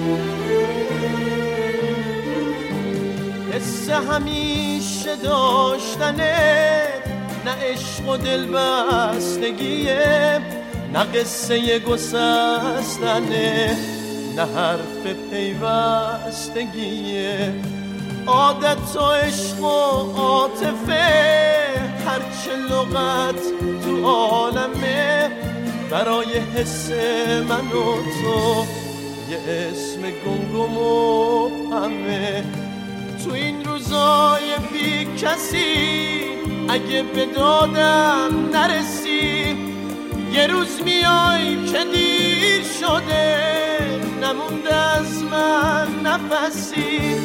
حس همیشه داشتنه، نه عشق و دل بستگیه، نه قصه گسستنه، نه حرف پیوستگیه. عادت و عشق و عاطفه، هرچه لغت تو عالمه، برای حس من و تو یه اسم گمگم و همه. تو این روزای بی کسی اگه به دادم نرسی، یه روز میای که دیر شده، نمونده از من نفسی.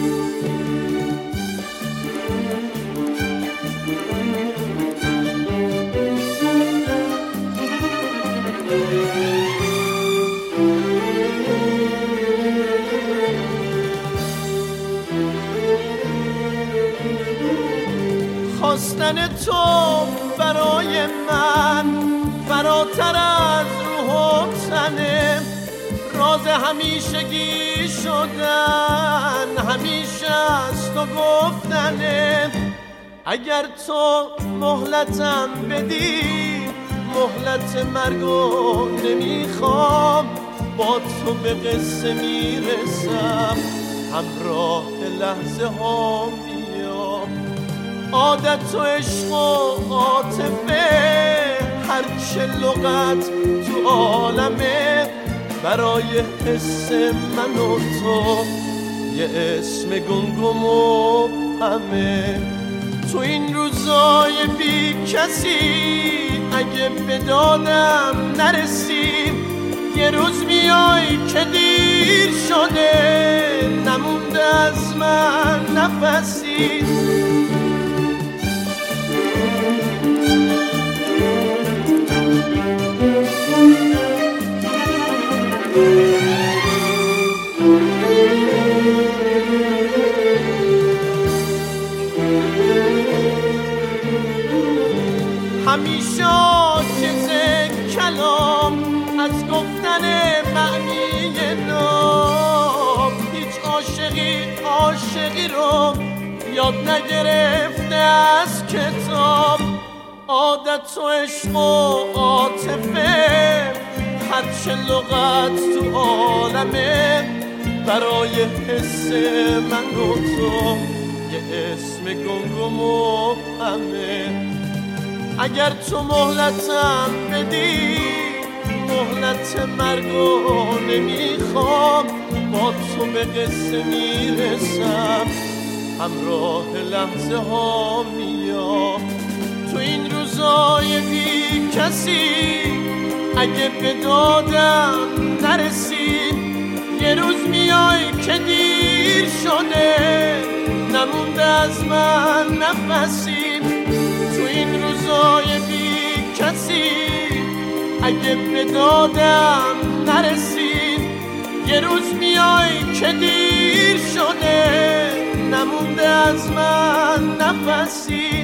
خواستن تو برای من فراتر از روح و تنه، راز همیشگی شدن همیشه از تو گفتنه. اگر تو مهلتم بدی، مهلت مرگو نمیخوام، با تو به قصه میرسم، همراه لحظه ها میام. عادت و عشق و عاطفه، هرچه لغت تو عالمه، برای حس من و تو یه اسم گمگم و همه. تو این روزای بی کسی اگه به دادم نرسی، یه روز میای که دیر شده، نمونده از من نفسی. همیشه عاجز کلام از گفتن معنی نام، هیچ عاشقی رو یاد نگرفته از کتاب. عادت و عشق و عاطفه، هرچه لغت تو عالمه، برای حس من و تو یه اسم گمگم و همه. اگر تو مهلتم بدی، مهلت مرگو نمیخوام، با تو به قصه میرسم، همراه لحظه ها میام. تو این روزای بی کسی اگه به دادم نرسی، یه روز میای که دیر شده، نمونده از من نفسی. تو این روزای بی کسی اگه به دادم نرسی، یه روز میای که دیر شده، نمونده از من نفسی.